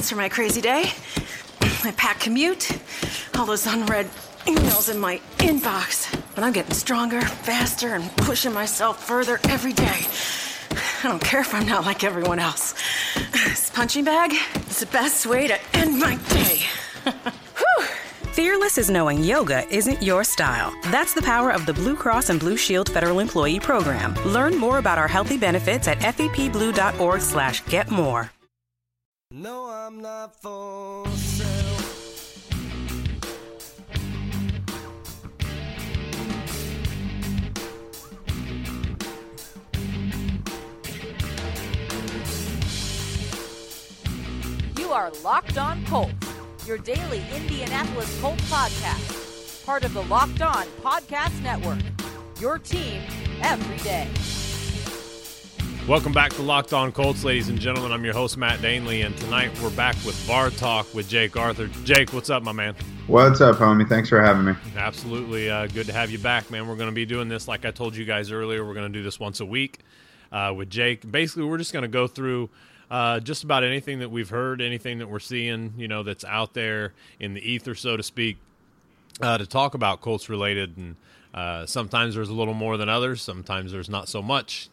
That's for my crazy day. My packed commute, all those unread emails in my inbox. But I'm getting stronger, faster, and pushing myself further every day. I don't care if I'm not like everyone else. This punching bag is the best way to end my day. Whew. Fearless is knowing yoga isn't your style. That's the power of the Blue Cross and Blue Shield Federal Employee Program. Learn more about our healthy benefits at fepblue.org/getmore. No, I'm not for sale. You are Locked On Colts, your daily Indianapolis Colts podcast. Part of the Locked On Podcast Network, your team every day. Welcome back to Locked On Colts, ladies and gentlemen. I'm your host, Matt Danley, and tonight we're back with Bar Talk with Jake Arthur. Jake, what's up, my man? What's up, homie? Thanks for having me. Absolutely. Good to have you back, man. We're going to be doing this, like I told you guys earlier, we're going to do this once a week with Jake. Basically, we're just going to go through just about anything that we've heard, anything that we're seeing, that's out there in the ether, so to speak, to talk about Colts related. And sometimes there's a little more than others. Sometimes there's not so much,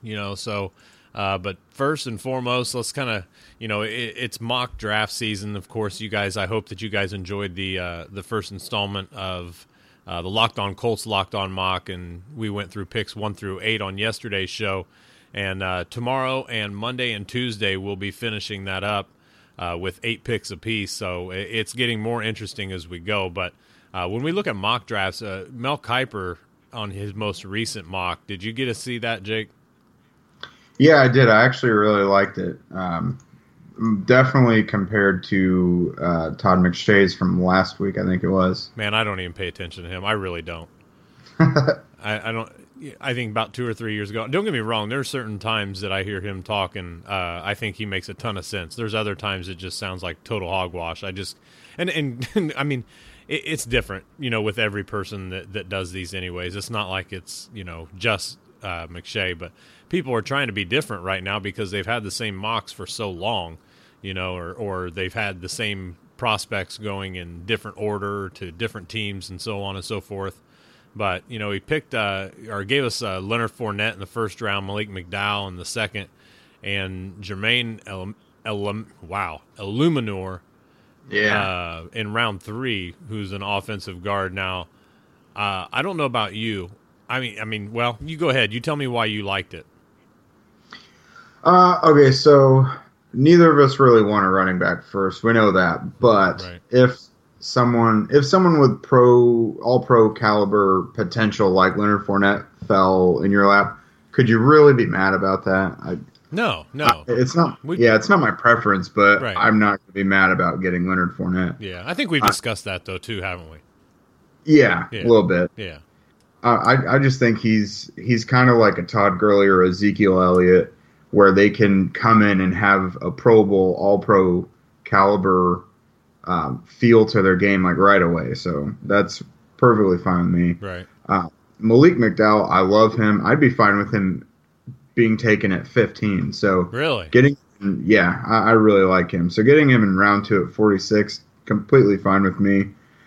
but first and foremost, let's kind of, it's mock draft season. Of course, I hope that you guys enjoyed the first installment of the Locked On Colts Locked On Mock, and we went through picks 1 through 8 on yesterday's show. And tomorrow and Monday and Tuesday, we'll be finishing that up with 8 picks apiece. So it's getting more interesting as we go. But when we look at mock drafts, Mel Kiper on his most recent mock, did you get to see that, Jake? Yeah, I did. I actually really liked it. Definitely compared to Todd McShay's from last week, I think it was. Man, I don't even pay attention to him. I really don't. I don't. I think about 2 or 3 years ago. Don't get me wrong. There are certain times that I hear him talk, and I think he makes a ton of sense. There's other times it just sounds like total hogwash. I mean, it's different, with every person that does these anyways. It's not like it's, just McShay, but people are trying to be different right now because they've had the same mocks for so long, or they've had the same prospects going in different order to different teams and so on and so forth. But, he picked or gave us Leonard Fournette in the first round, Malik McDowell in the second, and Jermaine Illuminor in round 3, who's an offensive guard. Now, I don't know about you. Well, you go ahead. You tell me why you liked it. Okay, so neither of us really want a running back first. We know that. But right. If someone with all pro caliber potential like Leonard Fournette fell in your lap, could you really be mad about that? No. It's not. It's not my preference, but right. I'm not going to be mad about getting Leonard Fournette. Yeah, I think we've discussed that though too, haven't we? Yeah, a little bit. Yeah. I just think he's kind of like a Todd Gurley or Ezekiel Elliott, where they can come in and have a Pro Bowl, all pro caliber feel to their game like right away. So that's perfectly fine with me. Right. Malik McDowell, I love him. I'd be fine with him being taken at 15. So really, I really like him. So getting him in round 2 at 46, completely fine with me.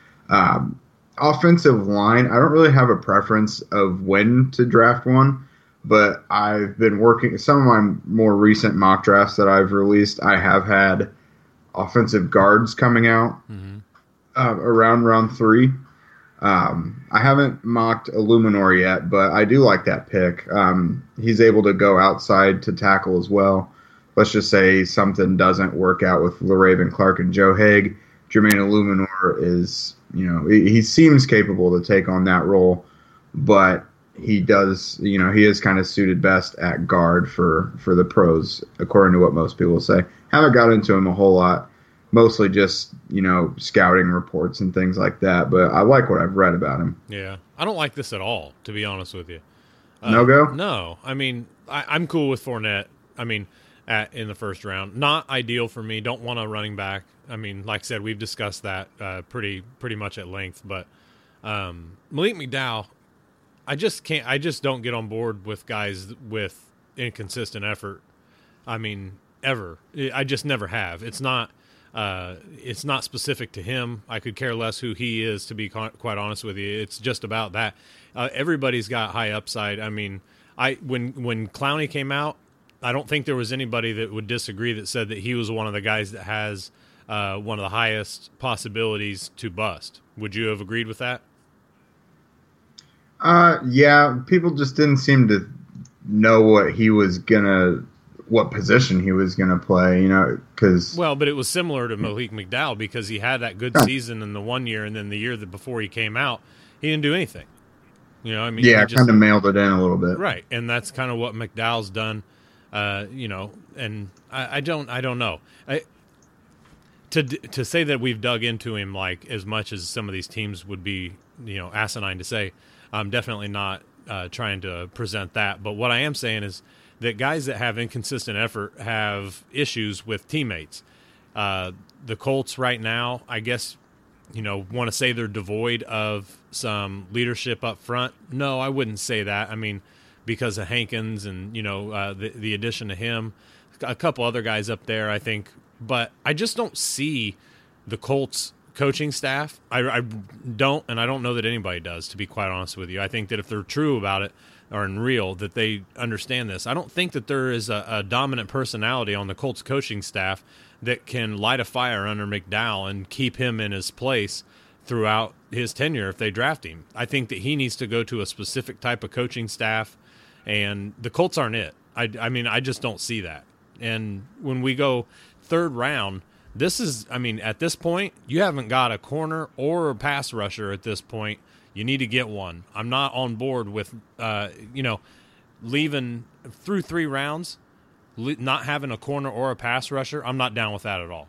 Offensive line, I don't really have a preference of when to draft one, but I've been working some of my more recent mock drafts that I've released. I have had offensive guards coming out around round 3. I haven't mocked Illuminor yet, but I do like that pick. He's able to go outside to tackle as well. Let's just say something doesn't work out with LaRaven Clark and Joe Haig. Jermaine Illuminor is, he seems capable to take on that role, but he does, he is kind of suited best at guard for the pros, according to what most people say. Haven't got into him a whole lot, mostly just, scouting reports and things like that, but I like what I've read about him. Yeah. I don't like this at all, to be honest with you. No go? No. I'm cool with Fournette. In the first round. Not ideal for me. Don't want a running back. Like I said, we've discussed that pretty much at length. But Malik McDowell, I just don't get on board with guys with inconsistent effort. Ever. I just never have. It's not. It's not specific to him. I could care less who he is, to be quite honest with you. It's just about that. Everybody's got high upside. I mean, when Clowney came out, I don't think there was anybody that would disagree that said that he was one of the guys that has one of the highest possibilities to bust. Would you have agreed with that? Yeah, people just didn't seem to know what position he was gonna play, because but it was similar to Malik McDowell because he had that good season in the one year, and then the year that before he came out, he didn't do anything. Kind of mailed it in a little bit, right? And that's kind of what McDowell's done, And I don't know. To say that we've dug into him like as much as some of these teams would be, asinine to say. I'm definitely not trying to present that. But what I am saying is that guys that have inconsistent effort have issues with teammates. The Colts right now, I guess, want to say they're devoid of some leadership up front. No, I wouldn't say that. I mean, because of Hankins and, the addition of him, a couple other guys up there, I think. But I just don't see the Colts coaching staff. I don't, and I don't know that anybody does, to be quite honest with you. I think that if they're true about it or in real, that they understand this. I don't think that there is a dominant personality on the Colts coaching staff that can light a fire under McDowell and keep him in his place throughout his tenure if they draft him. I think that he needs to go to a specific type of coaching staff, and the Colts aren't it. I mean, I just don't see that. And when we go third round, at this point, you haven't got a corner or a pass rusher at this point. You need to get one. I'm not on board with, leaving through 3 rounds, not having a corner or a pass rusher. I'm not down with that at all.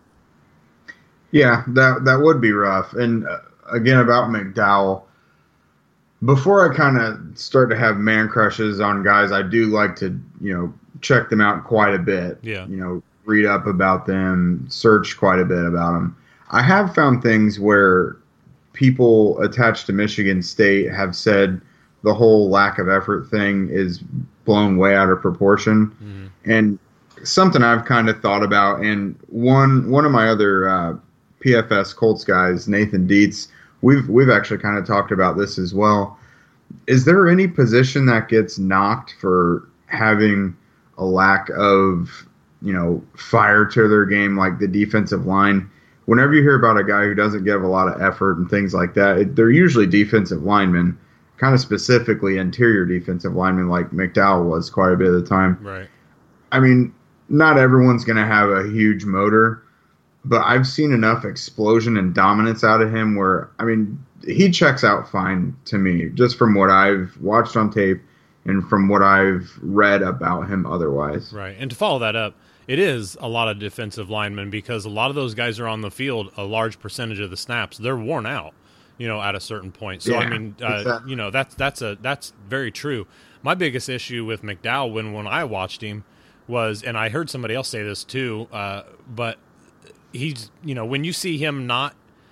Yeah, that would be rough. And again, about McDowell, before I kind of start to have man crushes on guys, I do like to, check them out quite a bit. Yeah. Read up about them, search quite a bit about them. I have found things where people attached to Michigan State have said the whole lack of effort thing is blown way out of proportion. Mm-hmm. And something I've kind of thought about, and one of my other PFS Colts guys, Nathan Dietz, we've actually kind of talked about this as well. Is there any position that gets knocked for having a lack of fire to their game, like the defensive line? Whenever you hear about a guy who doesn't give a lot of effort and things like that, they're usually defensive linemen, kind of specifically interior defensive linemen like McDowell was quite a bit of the time. Right. I mean, not everyone's going to have a huge motor, but I've seen enough explosion and dominance out of him where, he checks out fine to me, just from what I've watched on tape and from what I've read about him otherwise. Right. And to follow that up, it is a lot of defensive linemen because a lot of those guys are on the field a large percentage of the snaps. They're worn out, at a certain point. So, yeah, that's very true. My biggest issue with McDowell when I watched him was, and I heard somebody else say this too, but he's, when you see him not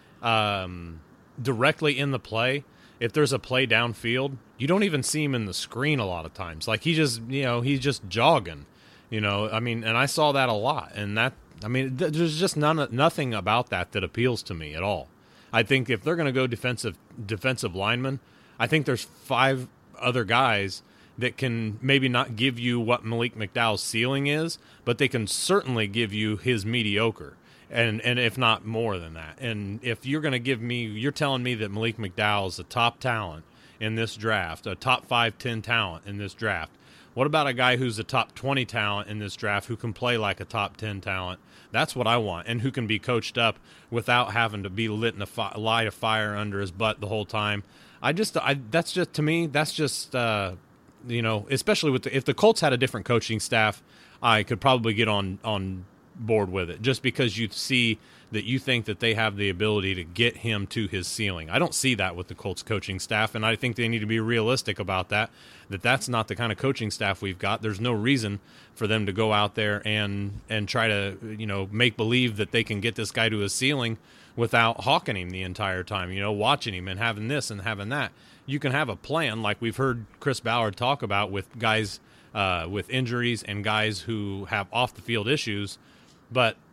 directly in the play, if there's a play downfield, you don't even see him in the screen a lot of times. Like he's just jogging, and I saw that a lot. And there's just nothing about that appeals to me at all. I think if they're going to go defensive lineman, I think there's 5 other guys that can maybe not give you what Malik McDowell's ceiling is, but they can certainly give you his mediocre. And if not more than that. And if you're going to you're telling me that Malik McDowell is a top talent in this draft, a top 5-10 talent in this draft. What about a guy who's a top 20 talent in this draft who can play like a top 10 talent? That's what I want, and who can be coached up without having to be light a fire under his butt the whole time. That's just, to me, that's just, especially if the Colts had a different coaching staff, I could probably get on board with it, just because you see that you think that they have the ability to get him to his ceiling. I don't see that with the Colts coaching staff, and I think they need to be realistic about that's not the kind of coaching staff we've got. There's no reason for them to go out there and try to make believe that they can get this guy to his ceiling without hawking him the entire time, watching him and having this and having that. You can have a plan like we've heard Chris Ballard talk about with guys with injuries and guys who have off the field issues. But,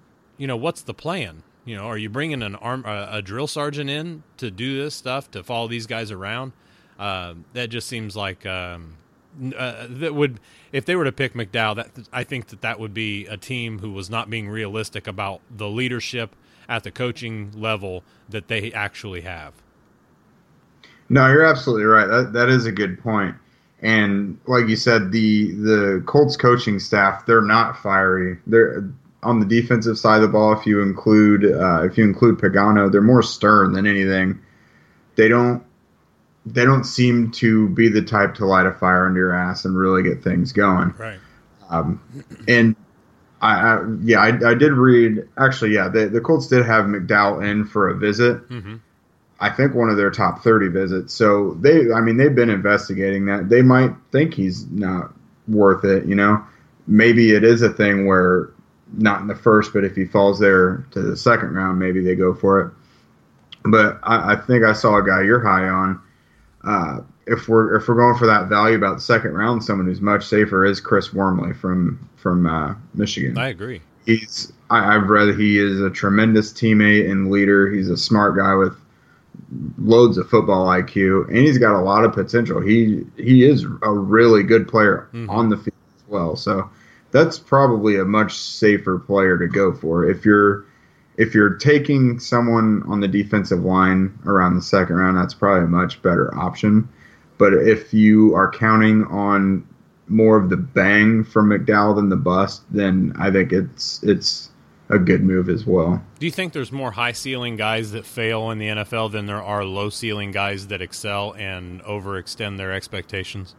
what's the plan? Are you bringing a drill sergeant in to do this stuff, to follow these guys around? That just seems like that would, if they were to pick McDowell, I think that would be a team who was not being realistic about the leadership at the coaching level that they actually have. No, you're absolutely right. That is a good point. And like you said, the Colts coaching staff, they're not fiery. They're on the defensive side of the ball. If you include Pagano, they're more stern than anything. They don't seem to be the type to light a fire under your ass and really get things going. Right. And I did read. Actually, the Colts did have McDowell in for a visit. Mm-hmm. I think one of their top 30 visits. So they've been investigating that. They might think he's not worth it. Maybe it is a thing where not in the first, but if he falls there to the second round, maybe they go for it. But I think I saw a guy you're high on. If we're going for that value about the second round, someone who's much safer is Chris Wormley from Michigan. I agree. I've read he is a tremendous teammate and leader. He's a smart guy with loads of football IQ, and he's got a lot of potential. He is a really good player on the field as well. So that's probably a much safer player to go for. If you're taking someone on the defensive line around the second round, that's probably a much better option. But if you are counting on more of the bang from McDowell than the bust, then I think it's a good move as well. Do you think there's more high-ceiling guys that fail in the NFL than there are low-ceiling guys that excel and overextend their expectations?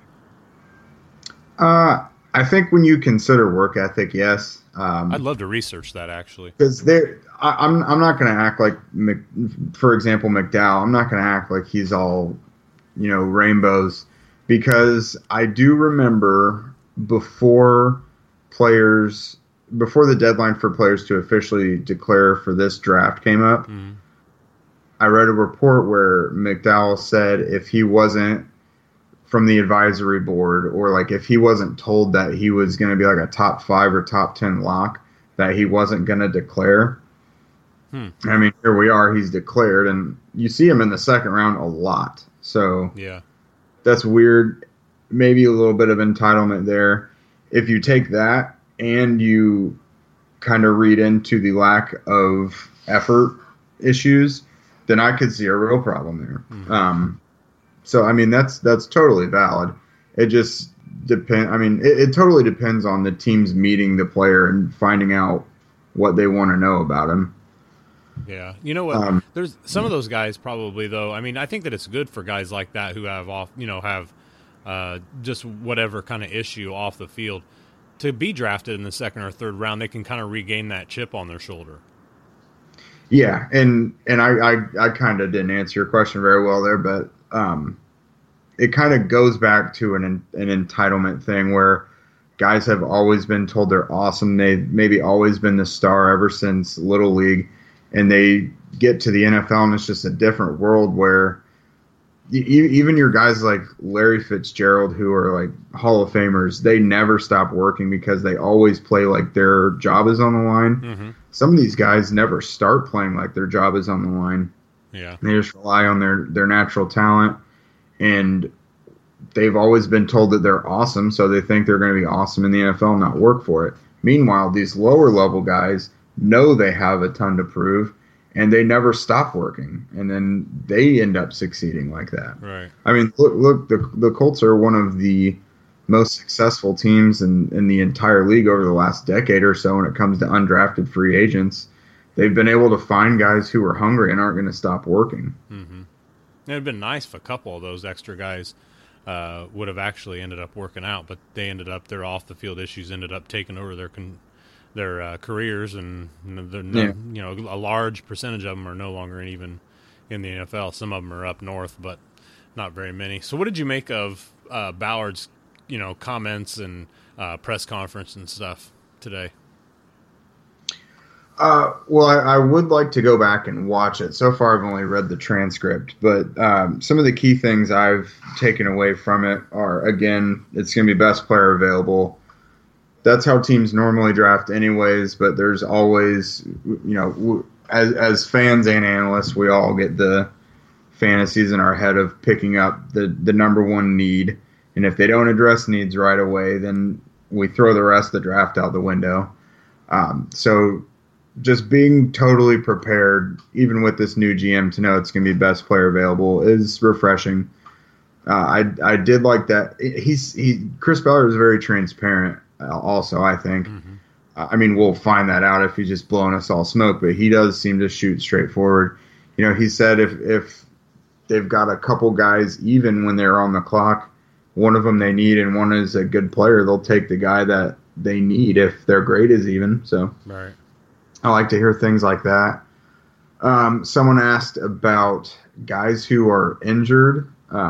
I think when you consider work ethic, yes. I'd love to research that, actually. Because I'm not going to act like, for example, McDowell, I'm not going to act like he's all, rainbows. Because I do remember before the deadline for players to officially declare for this draft came up, I read a report where McDowell said if he wasn't from the advisory board, or like if he wasn't told that he was going to be like a top 5 or top 10 lock, that he wasn't going to declare. I mean, here we are, he's declared, and you see him in the second round a lot. So yeah, that's weird. Maybe a little bit of entitlement there. If you take that and you kind of read into the lack of effort issues, then I could see a real problem there. So, I mean, that's totally valid. It just depends. I mean, it totally depends on the teams meeting the player and finding out what they want to know about him. Yeah. You know what? There's some of those guys probably, though. I mean, I think that it's good for guys like that who have just whatever kind of issue off the field to be drafted in the second or third round. They can kind of regain that chip on their shoulder. Yeah. And I kind of didn't answer your question very well there, but it kind of goes back to an entitlement thing where guys have always been told they're awesome. They've maybe always been the star ever since Little League, and they get to the NFL and it's just a different world where even your guys like Larry Fitzgerald, who are like Hall of Famers, they never stop working because they always play like their job is on the line. Some of these guys never start playing like their job is on the line. Yeah, they just rely on their natural talent, and they've always been told that they're awesome, so they think they're going to be awesome in the NFL and not work for it. Meanwhile, these lower level guys know they have a ton to prove, and they never stop working, and then they end up succeeding like that. Right. I mean, look, the Colts are one of the most successful teams in the entire league over the last decade or so when it comes to undrafted free agents. They've been able to find guys who are hungry and aren't going to stop working. It would have been nice if a couple of those extra guys would have actually ended up working out, but they ended up, their off-the-field issues ended up taking over their careers, and a large percentage of them are no longer even in the NFL. Some of them are up north, but not very many. So what did you make of Ballard's comments and press conference and stuff today? Well, I would like to go back and watch it. So far, I've only read the transcript, but some of the key things I've taken away from it are, again, it's going to be best player available. that's how teams normally draft anyways, but there's always, as fans and analysts, we all get the fantasies in our head of picking up the number one need. And if they don't address needs right away, then we throw the rest of the draft out the window. So just being totally prepared, even with this new GM, to know it's going to be best player available is refreshing. I did like that. Chris Ballard is very transparent. Also, I think. Mm-hmm. I mean, we'll find that out if he's just blowing us all smoke, but he does seem to shoot straight forward. He said if they've got a couple guys even when they're on the clock, one of them they need and one is a good player, they'll take the guy that they need if their grade is even. So right. I like to hear things like that. Someone asked about guys who are injured.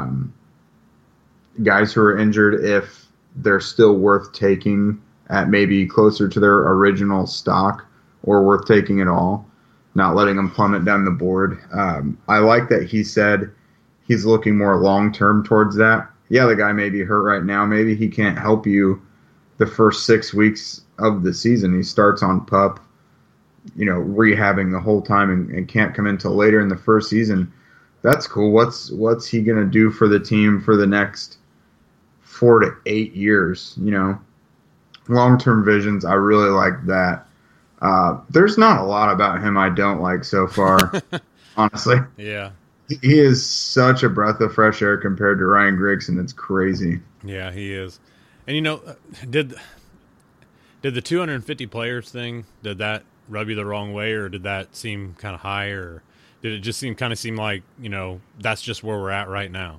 If they're still worth taking at maybe closer to their original stock or worth taking at all, not letting them plummet down the board. I like that he said he's looking more long-term towards that. Yeah, the guy may be hurt right now. Maybe he can't help you the first 6 weeks of the season. He starts on PUP, rehabbing the whole time and can't come in until later in the first season. That's cool. What's he going to do for the team for the next 4 to 8 years? Long-term visions. I really like that. There's not a lot about him I don't like so far, honestly. Yeah. He is such a breath of fresh air compared to Ryan Grigson. It's crazy. Yeah, he is. And did the 250 players thing, did that rub you the wrong way, or did that seem kind of high, or did it just seem like, that's just where we're at right now?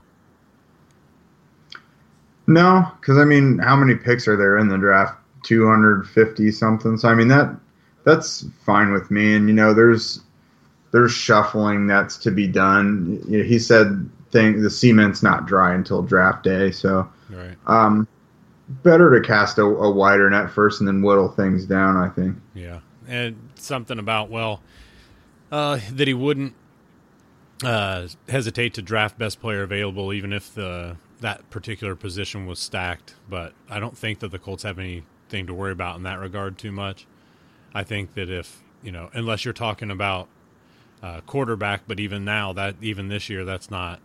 No, because, how many picks are there in the draft? 250 something. So, that's fine with me. And, there's shuffling that's to be done. He said the cement's not dry until draft day. So, right. Better to cast a wider net first and then whittle things down, I think. Yeah. And something about, that he wouldn't hesitate to draft best player available even if that particular position was stacked. But I don't think that the Colts have anything to worry about in that regard too much. I think that if, unless you're talking about quarterback, but even this year, that's not,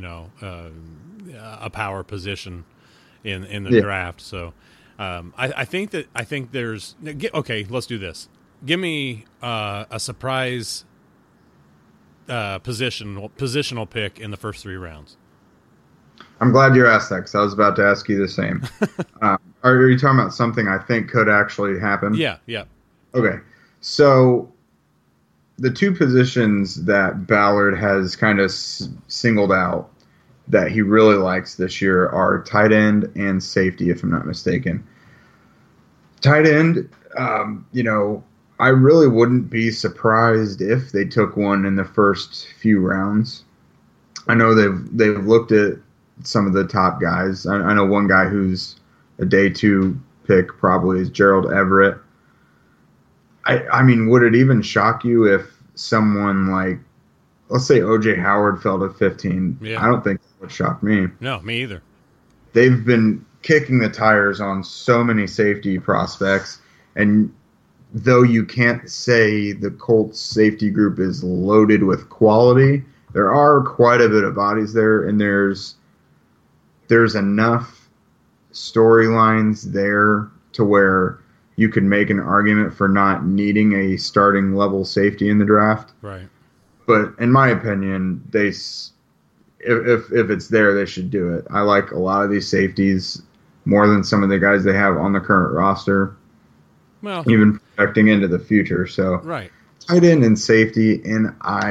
a power position in the draft. So I think there's okay. Let's do this. Give me a surprise positional pick in the first 3 rounds. I'm glad you asked that because I was about to ask you the same. Are you talking about something I think could actually happen? Yeah. Okay, so the 2 positions that Ballard has kind of singled out that he really likes this year are tight end and safety, if I'm not mistaken. Tight end, I really wouldn't be surprised if they took one in the first few rounds. I know they've looked at some of the top guys. I know one guy who's a day 2 pick probably is Gerald Everett. Would it even shock you if someone like, let's say O.J. Howard fell to 15? Yeah. I don't think that would shock me. No, me either. They've been kicking the tires on so many safety prospects, and though you can't say the Colts safety group is loaded with quality, there are quite a bit of bodies there, and there's enough storylines there to where you could make an argument for not needing a starting level safety in the draft. Right. But in my opinion, if it's there, they should do it. I like a lot of these safeties more than some of the guys they have on the current roster. Well, even projecting into the future. So right. Tight end and safety, and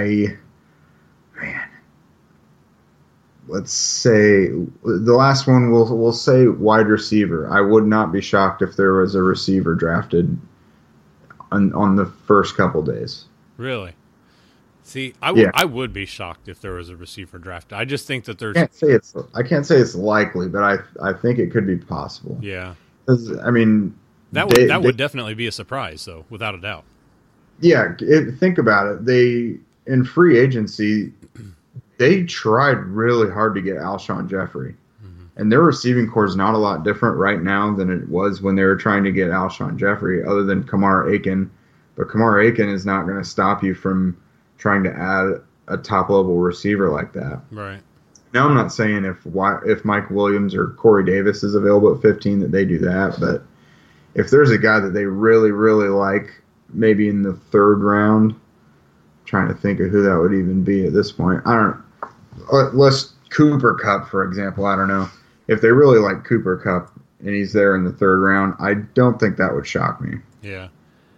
let's say the last one we'll say wide receiver. I would not be shocked if there was a receiver drafted on the first couple days. Really? See, I would be shocked if there was a receiver drafted. I just think that there's. I can't say it's likely, but I think it could be possible. Yeah. 'Cause, that would definitely be a surprise, though, without a doubt. Yeah, think about it. In free agency, they tried really hard to get Alshon Jeffrey. Mm-hmm. And their receiving core is not a lot different right now than it was when they were trying to get Alshon Jeffrey, other than Kamar Aiken. But Kamar Aiken is not going to stop you from trying to add a top-level receiver like that. Right. Now, I'm not saying if Mike Williams or Corey Davis is available at 15 that they do that, but if there's a guy that they really, really like, maybe in the third round, I'm trying to think of who that would even be at this point. I don't know. Let's Cooper Kupp, for example. I don't know. If they really like Cooper Kupp and he's there in the third round, I don't think that would shock me. Yeah.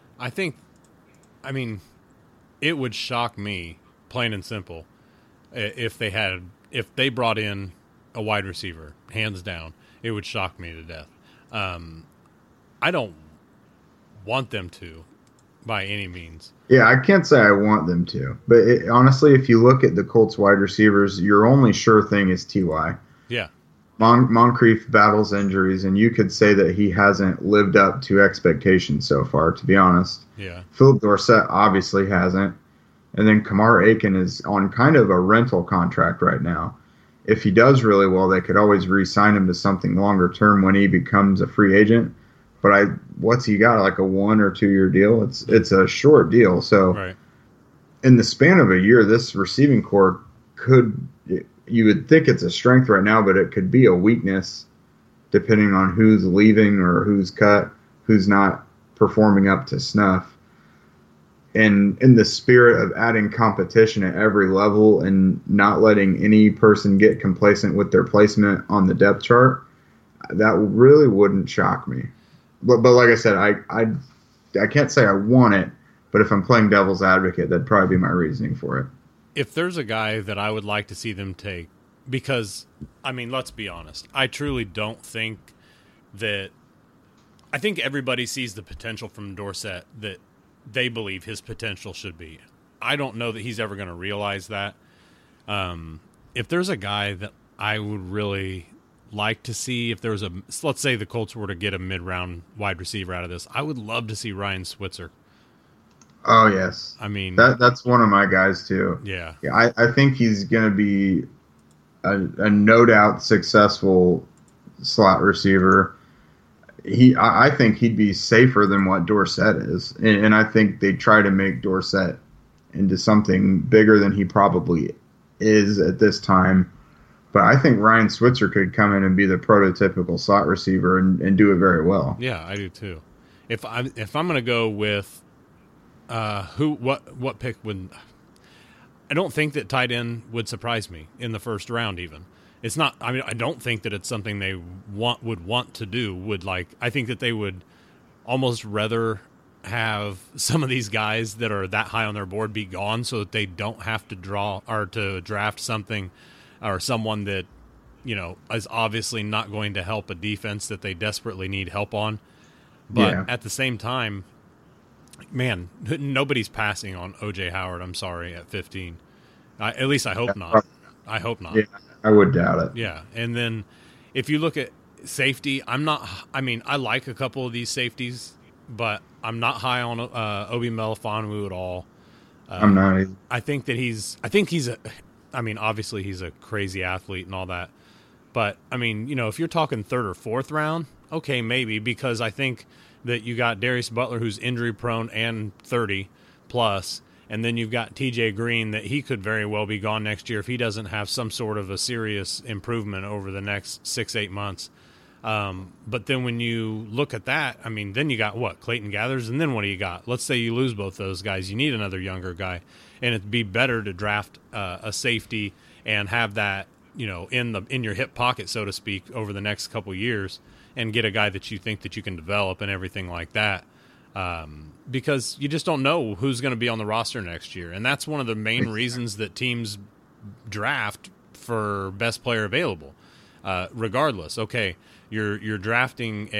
It would shock me, plain and simple, if they brought in a wide receiver, hands down. It would shock me to death. I don't want them to, by any means. Yeah, I can't say I want them to. But honestly, if you look at the Colts wide receivers, your only sure thing is T.Y. Yeah. Moncrief battles injuries, and you could say that he hasn't lived up to expectations so far, to be honest. Yeah. Philip Dorsett obviously hasn't. And then Kamar Aiken is on kind of a rental contract right now. If he does really well, they could always re-sign him to something longer term when he becomes a free agent. But what's he got, like a 1 or 2 year deal? It's a short deal. So right. In the span of a year, this receiving core you would think it's a strength right now, but it could be a weakness depending on who's leaving or who's cut, who's not performing up to snuff. And in the spirit of adding competition at every level and not letting any person get complacent with their placement on the depth chart, that really wouldn't shock me. But like I said, I can't say I want it, but if I'm playing devil's advocate, that'd probably be my reasoning for it. If there's a guy that I would like to see them take, because, let's be honest, I truly don't think that – I think everybody sees the potential from Dorsett that they believe his potential should be. I don't know that he's ever going to realize that. If there's a guy that I would really like to see, if there was let's say the Colts were to get a mid-round wide receiver out of this, I would love to see Ryan Switzer. Oh, yes. That's one of my guys, too. Yeah. I think he's going to be a no doubt successful slot receiver. I think he'd be safer than what Dorsett is. And I think they try to make Dorsett into something bigger than he probably is at this time. But I think Ryan Switzer could come in and be the prototypical slot receiver and do it very well. Yeah, I do too. If I'm going to go with what pick would, I don't think that tight end would surprise me in the first round even. It's not, I don't think that it's something they would want to do. I think that they would almost rather have some of these guys that are that high on their board be gone so that they don't have to draw or to draft something or someone that, is obviously not going to help a defense that they desperately need help on. But At the same time, man, nobody's passing on O.J. Howard, I'm sorry, at 15. At least I hope not. I hope not. Yeah, I would doubt it. Yeah, and then if you look at safety, I like a couple of these safeties, but I'm not high on Obi Melifonwu at all. I'm not either. I think obviously he's a crazy athlete and all that. But, if you're talking third or fourth round, okay, maybe, because I think that you got Darius Butler, who's injury prone and 30 plus, and then you've got TJ Green that he could very well be gone next year if he doesn't have some sort of a serious improvement over the next 6-8 months. But then when you look at that, then you got Clayton Gathers, and then what do you got? Let's say you lose both those guys. You need another younger guy, and it'd be better to draft a safety and have that, in your hip pocket, so to speak, over the next couple years, and get a guy that you think that you can develop and everything like that. Because you just don't know who's going to be on the roster next year. And that's one of the main reasons that teams draft for best player available. Regardless, okay, you're drafting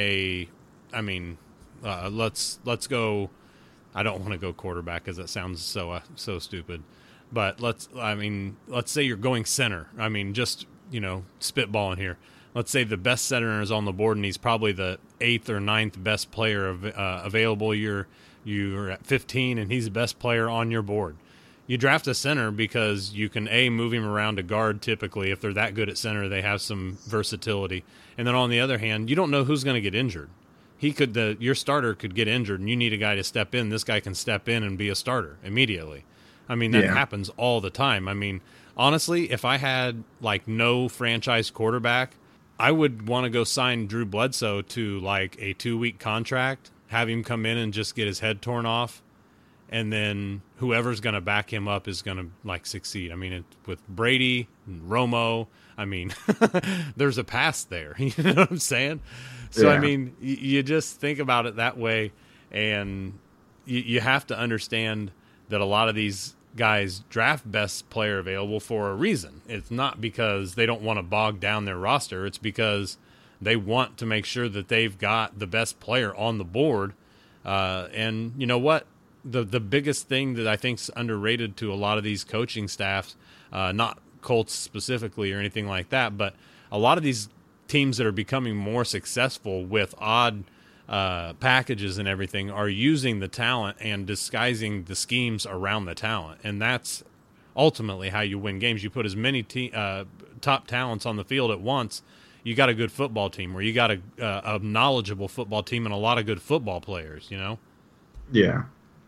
let's go. I don't want to go quarterback because that sounds so stupid. But let's say you're going center. Just spitballing here. Let's say the best center is on the board and he's probably the 8th or 9th best player available. You're at 15 and he's the best player on your board. You draft a center because you can, A, move him around to guard typically. If they're that good at center, they have some versatility. And then on the other hand, you don't know who's going to get injured. Your starter could get injured, and you need a guy to step in. This guy can step in and be a starter immediately. I mean, that happens all the time. I mean, honestly, if I had, like, no franchise quarterback, I would want to go sign Drew Bledsoe to, like, a 2-week contract, have him come in and just get his head torn off, and then whoever's going to back him up is going to, like, succeed. I mean, with Brady and Romo, I mean, there's a past there. You know what I'm saying? So, I mean, you just think about it that way, and you have to understand that a lot of these guys draft best player available for a reason. It's not because they don't want to bog down their roster. It's because they want to make sure that they've got the best player on the board. And you know what? The biggest thing that I think is underrated to a lot of these coaching staffs, not Colts specifically or anything like that, but a lot of these teams that are becoming more successful with odd packages and everything are using the talent and disguising the schemes around the talent. And that's ultimately how you win games. You put as many top talents on the field at once, you got a good football team, or you got a knowledgeable football team and a lot of good football players, you know? Yeah.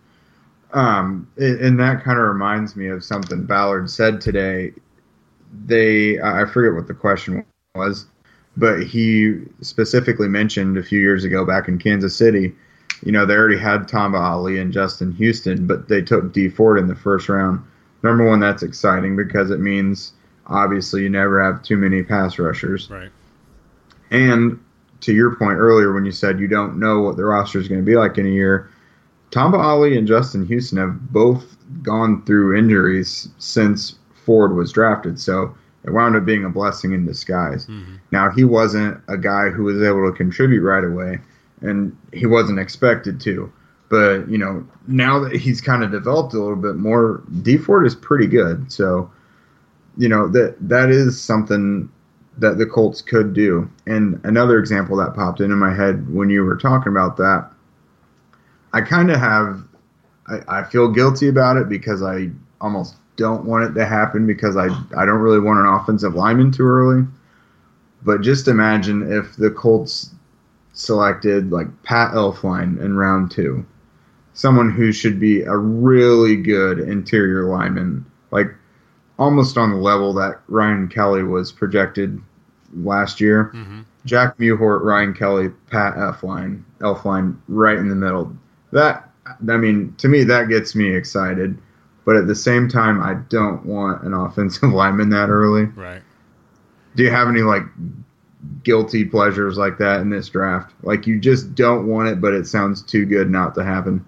And that kind of reminds me of something Ballard said today. I forget what the question was, but he specifically mentioned a few years ago back in Kansas City, you know, they already had Tamba Ali and Justin Houston, but they took Dee Ford in the first round. Number one, that's exciting because it means obviously you never have too many pass rushers. Right. And to your point earlier when you said you don't know what the roster is going to be like in a year, Tamba Ali and Justin Houston have both gone through injuries since Ford was drafted, so it wound up being a blessing in disguise. Mm-hmm. Now, he wasn't a guy who was able to contribute right away, and he wasn't expected to. But, you know, now that he's kind of developed a little bit more, Dee Ford is pretty good. So, you know, that is something that the Colts could do. And another example that popped into my head when you were talking about that, I kind of have – I feel guilty about it because I almost don't want it to happen because I don't really want an offensive lineman too early. But just imagine if the Colts selected like Pat Elflein in round 2, someone who should be a really good interior lineman, like almost on the level that Ryan Kelly was projected last year. Mm-hmm. Jack Mewhort, Ryan Kelly, Pat Elflein right in the middle. That, I mean, to me, that gets me excited. But at the same time, I don't want an offensive lineman that early. Right. Do you have any, like, guilty pleasures like that in this draft? Like, you just don't want it, but it sounds too good not to happen.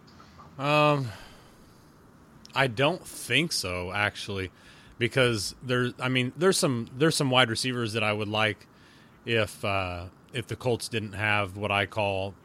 I don't think so, actually, because there's some wide receivers that I would like if the Colts didn't have what I call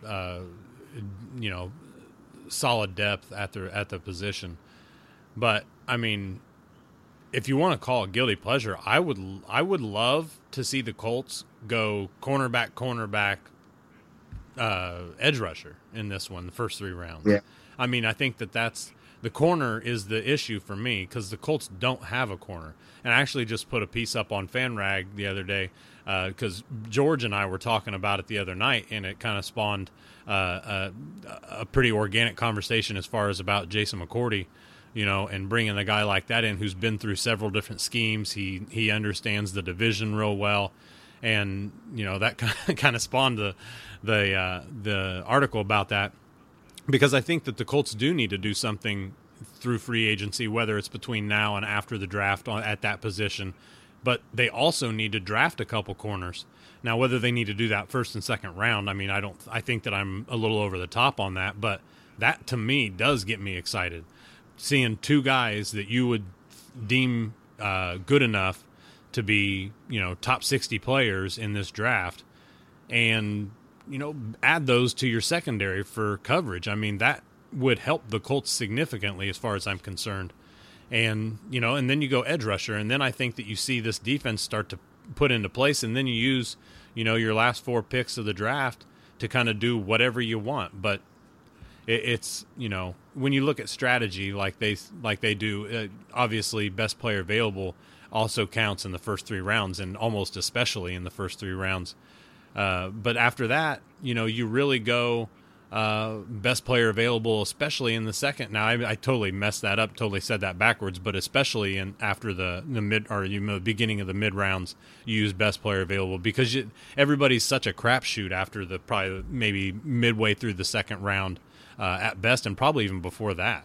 solid depth at the position. But I mean, if you want to call it guilty pleasure, I would love to see the Colts go cornerback, edge rusher in this one, the first 3 rounds. Yeah. I mean, I think that's the corner is the issue for me because the Colts don't have a corner. And I actually just put a piece up on FanRag the other day because George and I were talking about it the other night, and it kind of spawned a pretty organic conversation as far as about Jason McCourty. You know, and bringing a guy like that in who's been through several different schemes. He understands the division real well, and you know that kind of spawned the article about that, because I think that the Colts do need to do something through free agency, whether it's between now and after the draft at that position, but they also need to draft a couple corners. Now, whether they need to do that first and second round, I mean, I think that I'm a little over the top on that, but that to me does get me excited. Seeing 2 guys that you would deem good enough to be, you know, top 60 players in this draft, and, you know, add those to your secondary for coverage. I mean, that would help the Colts significantly as far as I'm concerned. And, you know, and then you go edge rusher, and then I think that you see this defense start to put into place, and then you use, you know, your last 4 picks of the draft to kind of do whatever you want. But it's, when you look at strategy like they do, obviously best player available also counts in the first 3 rounds, and almost especially in the first 3 rounds. But after that, you really go best player available, especially in the second. Now, I totally messed that up, totally said that backwards, but especially after the mid, or the beginning of the mid rounds, you use best player available, because everybody's such a crapshoot after probably maybe midway through the second round at best, and probably even before that.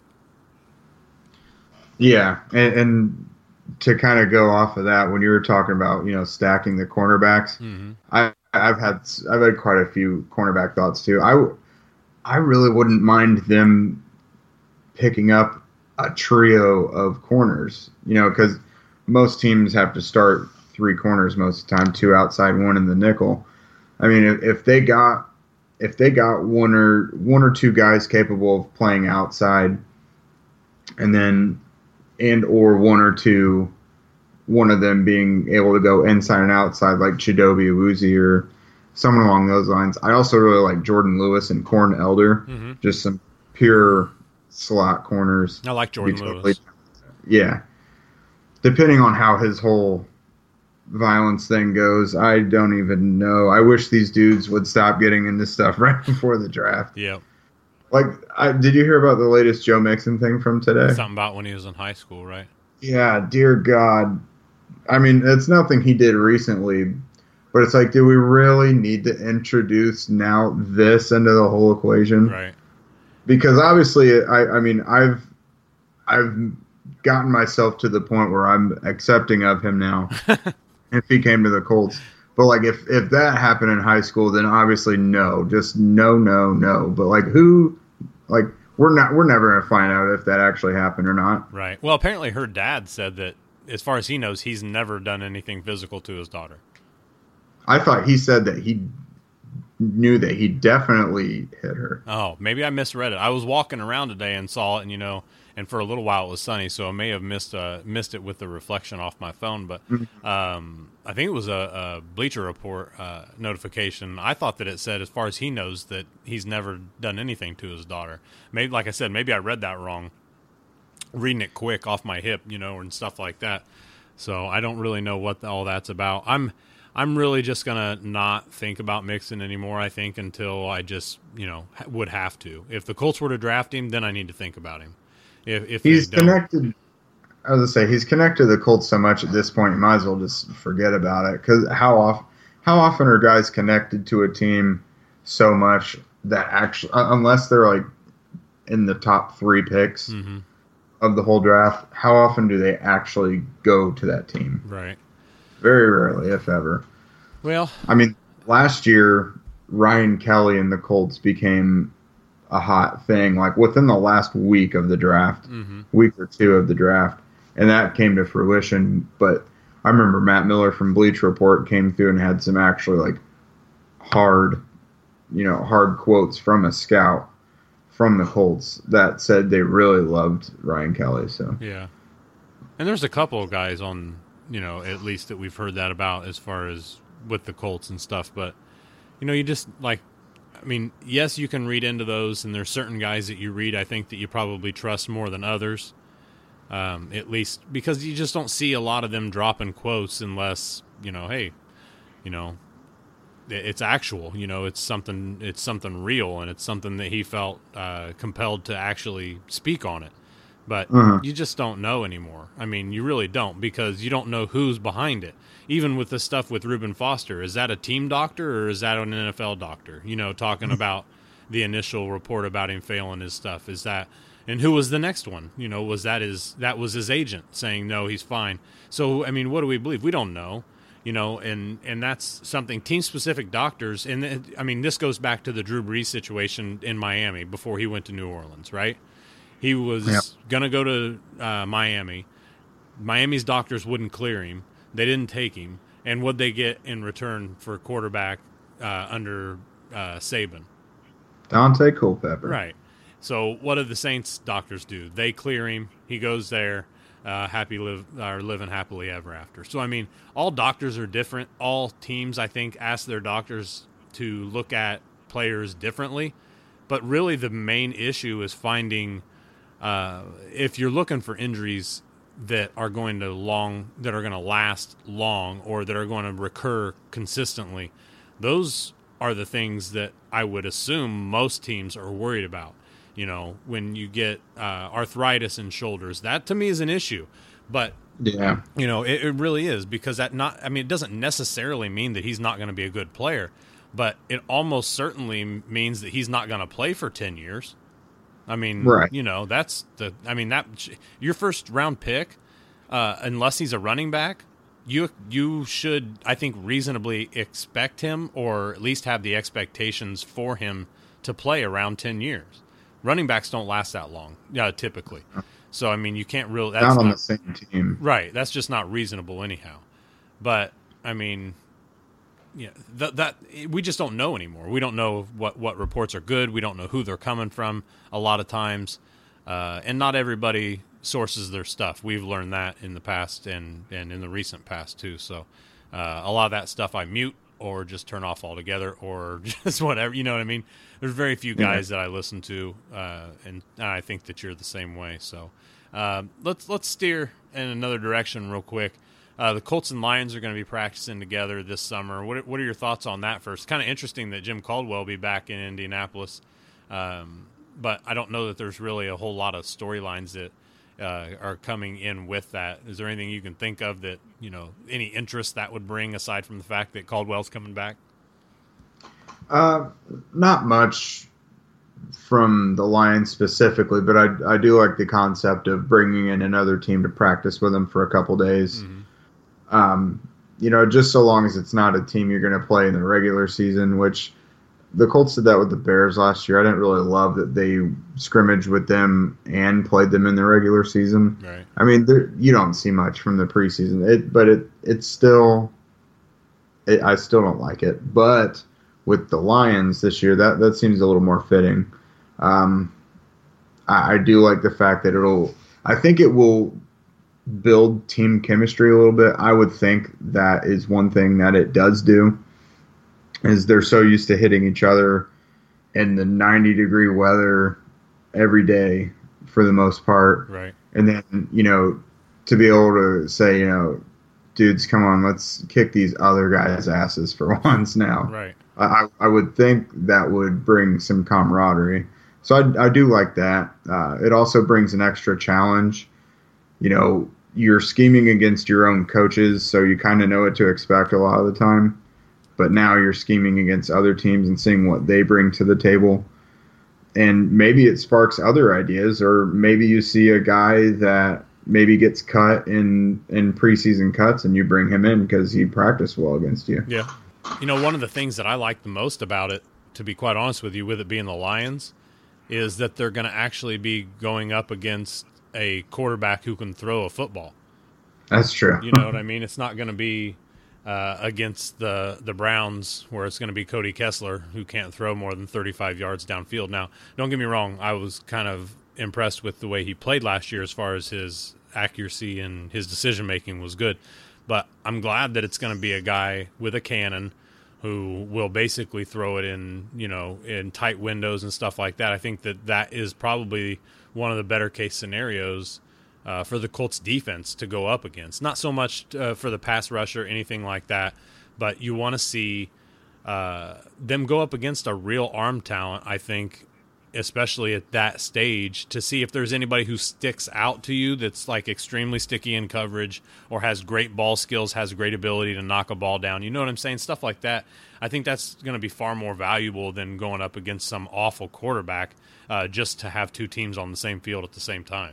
Yeah, and to kind of go off of that, when you were talking about stacking the cornerbacks, I've had quite a few cornerback thoughts too. I really wouldn't mind them picking up a trio of corners, because most teams have to start 3 corners most of the time, 2 outside, 1 in the nickel. I mean, if they got one or two guys capable of playing outside, or one of them being able to go inside and outside, like Chidobe Awuzie or someone along those lines. I also really like Jordan Lewis and Corn Elder, just some pure slot corners. I like Jordan Lewis. Yeah. Depending on how his whole violence thing goes, I don't even know. I wish these dudes would stop getting into stuff right before the draft. Yeah. Like, did you hear about the latest Joe Mixon thing from today? Something about when he was in high school, right? Yeah, dear God. I mean, it's nothing he did recently, but it's like, do we really need to introduce now this into the whole equation? Right. Because obviously, I've gotten myself to the point where I'm accepting of him now if he came to the Colts. But, like, if that happened in high school, then obviously no. Just no. But, like, we're never going to find out if that actually happened or not. Right. Well, apparently her dad said that, as far as he knows, he's never done anything physical to his daughter. I thought he said that he knew that he definitely hit her. Oh, maybe I misread it. I was walking around today and saw it, and and for a little while it was sunny, so I may have missed it with the reflection off my phone. But I think it was a Bleacher Report notification. I thought that it said, as far as he knows, that he's never done anything to his daughter. Maybe, like I said, maybe I read that wrong, reading it quick off my hip, and stuff like that. So I don't really know what all that's about. I'm really just gonna not think about Mixon anymore, I think, until I just would have to. If the Colts were to draft him, then I need to think about him. If he's connected, I was gonna say, he's connected to the Colts so much at this point, you might as well just forget about it. Because how often are guys connected to a team so much that actually, unless they're like in the top 3 picks of the whole draft, how often do they actually go to that team? Right. Very rarely, if ever. Well, I mean, last year, Ryan Kelly and the Colts became a hot thing, like within the last week of the draft, week or 2 of the draft, and that came to fruition. But I remember Matt Miller from Bleacher Report came through and had some actually like hard quotes from a scout from the Colts that said they really loved Ryan Kelly. So yeah, and there's a couple of guys on, at least that we've heard that about as far as with the Colts and stuff. But you just like, yes, you can read into those, and there's certain guys that you read, I think, that you probably trust more than others, at least because you just don't see a lot of them dropping quotes unless, hey, it's actual, it's something real, and it's something that he felt compelled to actually speak on it. But you just don't know anymore. You really don't, because you don't know who's behind it. Even with the stuff with Reuben Foster, is that a team doctor or is that an NFL doctor? Talking about the initial report about him failing his stuff. Is that, and who was the next one? Was that his agent saying, no, he's fine? So, what do we believe? We don't know. And that's something team-specific doctors, and this goes back to the Drew Brees situation in Miami before he went to New Orleans, right? He was going to go to Miami. Miami's doctors wouldn't clear him. They didn't take him. And what'd they get in return for quarterback under Saban? Dante Culpepper. Right. So what do the Saints doctors do? They clear him. He goes there, living happily ever after. So, all doctors are different. All teams, I think, ask their doctors to look at players differently. But really the main issue is finding if you're looking for injuries that are going to last long or that are going to recur consistently, those are the things that I would assume most teams are worried about. You know, when you get arthritis in shoulders, that to me is an issue. But yeah, you know, it really is, because it doesn't necessarily mean that he's not going to be a good player, but it almost certainly means that he's not going to play for 10 years. I mean, right. You know, your first round pick, unless he's a running back, you should, I think, reasonably expect him, or at least have the expectations for him to play around 10 years. Running backs don't last that long, typically. So, I mean, you can't really... That's not on the same team. Right. That's just not reasonable anyhow. But, I mean, yeah, that we just don't know anymore. We don't know what reports are good. We don't know who they're coming from a lot of times. And not everybody sources their stuff. We've learned that in the past and in the recent past, too. So, a lot of that stuff I mute or just turn off altogether, or just whatever. You know what I mean? There's very few guys that I listen to, and I think that you're the same way. So let's steer in another direction real quick. The Colts and Lions are going to be practicing together this summer. What are your thoughts on that first? Kind of interesting that Jim Caldwell will be back in Indianapolis, but I don't know that there's really a whole lot of storylines that are coming in with that. Is there anything you can think of that, you know, any interest that would bring, aside from the fact that Caldwell's coming back? Not much from the Lions specifically, but I do like the concept of bringing in another team to practice with them for a couple days. Mm-hmm. You know, just so long as it's not a team you're going to play in the regular season, which the Colts did that with the Bears last year. I didn't really love that they scrimmaged with them and played them in the regular season. Right. I mean, you don't see much from the preseason, but it's still, I still don't like it. But with the Lions this year, that seems a little more fitting. I do like the fact that I think it will build team chemistry a little bit. I would think that is one thing that it does do, is they're so used to hitting each other in the 90-degree weather every day for the most part. Right. And then, you know, to be able to say, you know, dudes, come on, let's kick these other guys' asses for once now. Right. I would think that would bring some camaraderie. So I do like that. It also brings an extra challenge. You know, you're scheming against your own coaches, so you kind of know what to expect a lot of the time. But now you're scheming against other teams and seeing what they bring to the table. And maybe it sparks other ideas, or maybe you see a guy that maybe gets cut in preseason cuts and you bring him in because he practiced well against you. Yeah. You know, one of the things that I like the most about it, to be quite honest with you, with it being the Lions, is that they're going to actually be going up against a quarterback who can throw a football. That's true. You know what I mean? It's not going to be against the Browns, where it's going to be Cody Kessler, who can't throw more than 35 yards downfield. Now, don't get me wrong, I was kind of impressed with the way he played last year as far as his accuracy and his decision-making was good. But I'm glad that it's going to be a guy with a cannon who will basically throw it in, you know, in tight windows and stuff like that. I think that is probably one of the better case scenarios for the Colts defense to go up against. Not so much for the pass rush or anything like that, but you want to see them go up against a real arm talent, I think, especially at that stage, to see if there's anybody who sticks out to you that's like extremely sticky in coverage or has great ball skills, has great ability to knock a ball down. You know what I'm saying? Stuff like that. I think that's going to be far more valuable than going up against some awful quarterback just to have two teams on the same field at the same time.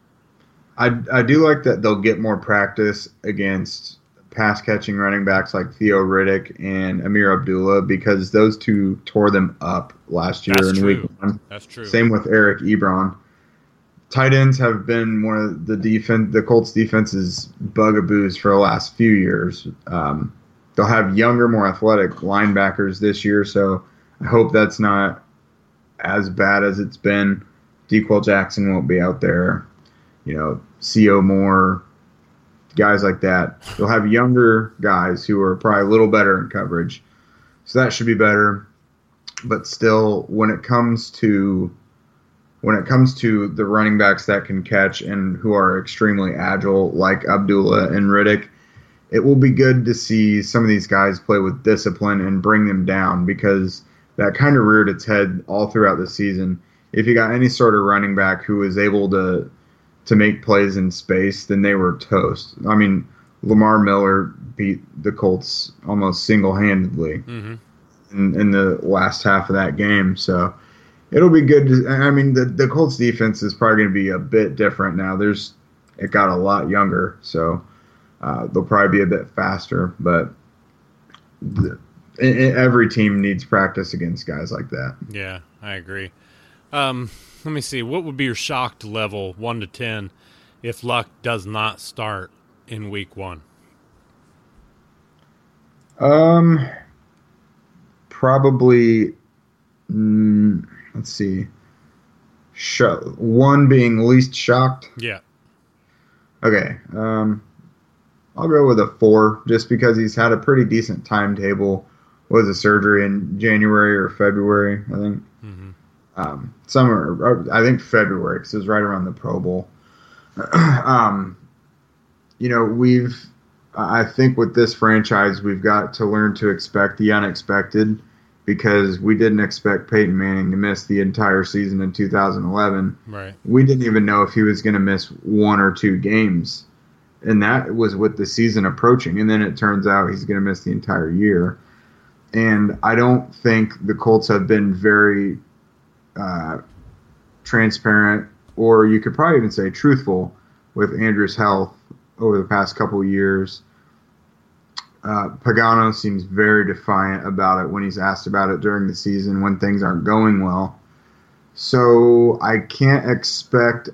I do like that they'll get more practice against pass-catching running backs like Theo Riddick and Amir Abdullah, because those two tore them up last year in week one. That's true. Same with Eric Ebron. Tight ends have been one of the Colts defense's bugaboos for the last few years. They'll have younger, more athletic linebackers this year, so I hope that's not as bad as it's been. Dequel Jackson won't be out there. You know, C.O. Moore, guys like that. You'll have younger guys who are probably a little better in coverage. So that should be better. but still, when it comes to the running backs that can catch and who are extremely agile, like Abdullah and Riddick, it will be good to see some of these guys play with discipline and bring them down, because that kind of reared its head all throughout the season. If you got any sort of running back who was able to make plays in space, then they were toast. I mean, Lamar Miller beat the Colts almost single-handedly in the last half of that game. So it'll be good. The Colts defense is probably going to be a bit different now. It got a lot younger, so they'll probably be a bit faster. But every team needs practice against guys like that. Yeah, I agree. Let me see. What would be your shocked level, 1 to 10, if Luck does not start in week 1? Probably. Let's see. 1 being least shocked. Yeah. Okay. I'll go with a 4, just because he's had a pretty decent timetable. Was a surgery in January or February, I think. I think February, because it was right around the Pro Bowl. I think with this franchise, we've got to learn to expect the unexpected, because we didn't expect Peyton Manning to miss the entire season in 2011. Right. We didn't even know if he was going to miss 1 or 2 games, and that was with the season approaching. And then it turns out he's going to miss the entire year. And I don't think the Colts have been very transparent, or you could probably even say truthful, with Andrew's health over the past couple of years. Pagano seems very defiant about it when he's asked about it during the season when things aren't going well. So I can't expect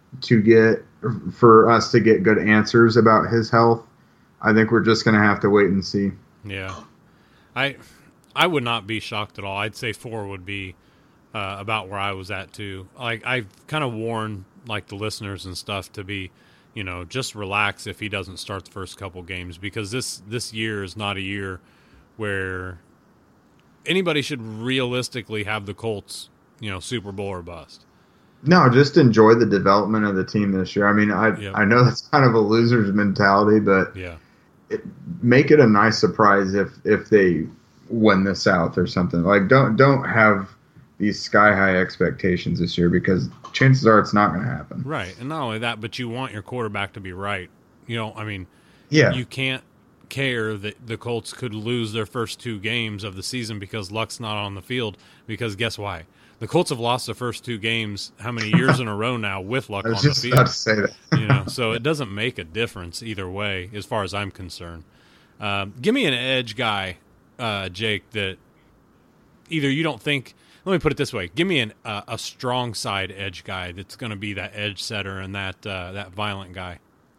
for us to get good answers about his health. I think we're just going to have to wait and see. Yeah. I would not be shocked at all. I'd say 4 would be about where I was at too. Like, I've kind of warned the listeners and stuff to be, just relax if he doesn't start the first couple games, because this year is not a year where anybody should realistically have the Colts, Super Bowl or bust. No, just enjoy the development of the team this year. I mean, I know that's kind of a loser's mentality, but yeah, make it a nice surprise if they win the South or something. Like, don't have these sky-high expectations this year, because chances are it's not going to happen. Right, and not only that, but you want your quarterback to be right. You can't care that the Colts could lose their first 2 games of the season because Luck's not on the field, because guess why? The Colts have lost the first 2 games how many years in a row now with Luck on the field? I was just about to say that. So it doesn't make a difference either way as far as I'm concerned. Give me an edge guy, Jake, that either you don't think – let me put it this way. Give me a strong side edge guy that's going to be that edge setter and that violent guy.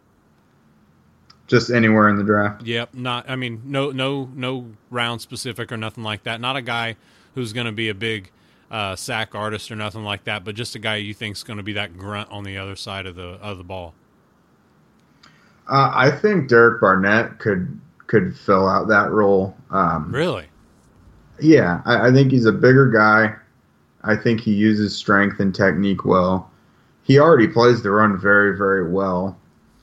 Just anywhere in the draft? Yep. No round specific or nothing like that. Not a guy who's going to be a big sack artist or nothing like that, but just a guy you think is going to be that grunt on the other side of the ball. I think Derek Barnett could fill out that role. Really? Yeah, I think he's a bigger guy. I think he uses strength and technique well. He already plays the run very, very well.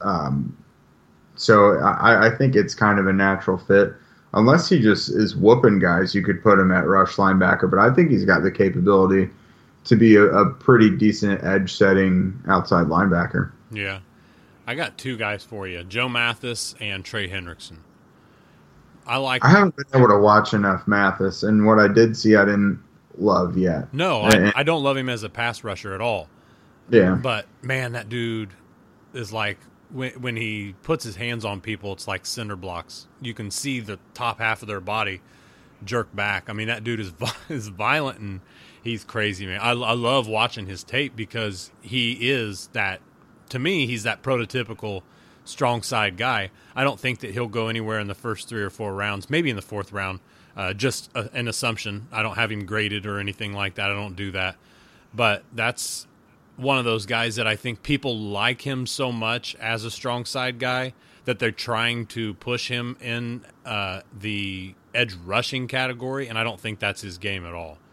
So I think it's kind of a natural fit. Unless he just is whooping guys, you could put him at rush linebacker. But I think he's got the capability to be a pretty decent edge-setting outside linebacker. Yeah. I got 2 guys for you, Joe Mathis and Trey Hendrickson. I haven't been able to watch enough Mathis, and what I did see I didn't love yet. No, I don't love him as a pass rusher at all. Yeah. But, man, that dude is like, when he puts his hands on people, it's like cinder blocks. You can see the top half of their body jerk back. I mean, that dude is violent, and he's crazy, man. I love watching his tape, because he is that, to me, he's that prototypical strong side guy. I don't think that he'll go anywhere in the first 3 or 4 rounds, maybe in the 4th round. Just an assumption. I don't have him graded or anything like that. I don't do that. But that's one of those guys that I think people like him so much as a strong side guy that they're trying to push him in the edge rushing category, and I don't think that's his game at all.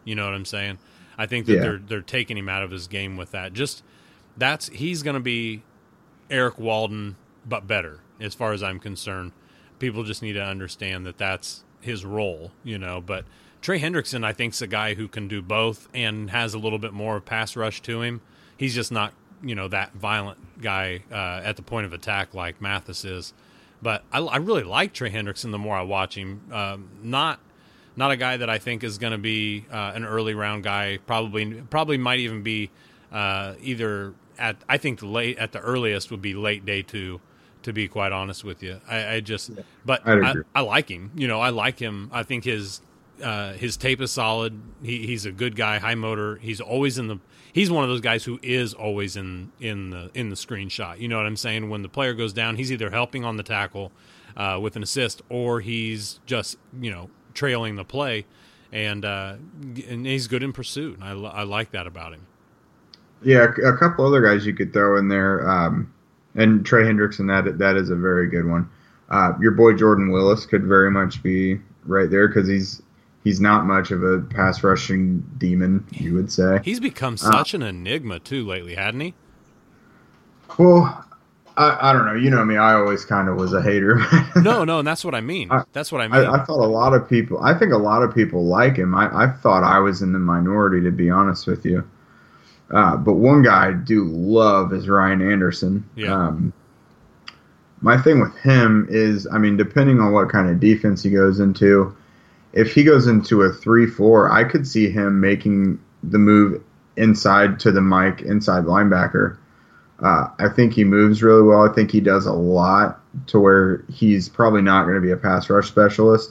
You know what I'm saying? I think that they're taking him out of his game with that. He's going to be Eric Walden, but better, as far as I'm concerned. People just need to understand that that's his role, But Trey Hendrickson, I think, is a guy who can do both and has a little bit more pass rush to him. He's just not, that violent guy at the point of attack like Mathis is. But I really like Trey Hendrickson the more I watch him. Not a guy that I think is going to be an early round guy. Probably might even be either I think late at the earliest would be late day 2. To be quite honest with you, I like him. I like him. I think his tape is solid. He's a good guy, high motor. He's always he's one of those guys who is always in the screenshot. You know what I'm saying? When the player goes down, he's either helping on the tackle with an assist, or he's just trailing the play, and he's good in pursuit. I like that about him. Yeah, a couple other guys you could throw in there. And Trey Hendrickson, that is a very good one. Your boy Jordan Willis could very much be right there because he's not much of a pass rushing demon, you would say. He's become such an enigma too lately, hadn't he? Well, I don't know. You know me. I always kind of was a hater. No, and that's what I mean. That's what I mean. I thought I think a lot of people like him. I thought I was in the minority, to be honest with you. But one guy I do love is Ryan Anderson. Yeah. My thing with him is, depending on what kind of defense he goes into, if he goes into a 3-4, I could see him making the move inside to the Mike inside linebacker. I think he moves really well. I think he does a lot to where he's probably not going to be a pass rush specialist.